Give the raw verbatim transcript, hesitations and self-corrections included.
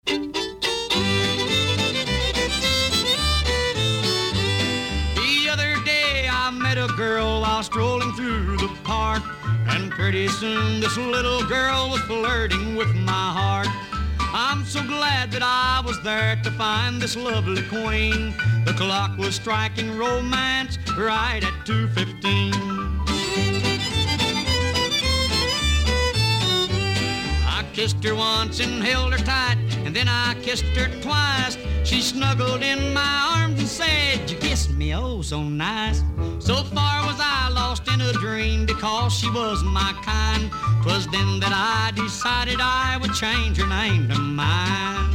The other day I met a girl while strolling through the park, and pretty soon this little girl was flirting with my heart. I'm so glad that I was there to find this lovely queen. The clock was striking romance right at two fifteen. I kissed her once and held her tight, and then I kissed her twice. She snuggled in my arms and said, "You kissed me oh so nice." So far was I lost in a dream because she was my kind. 'Twas then that I decided I would change her name to mine.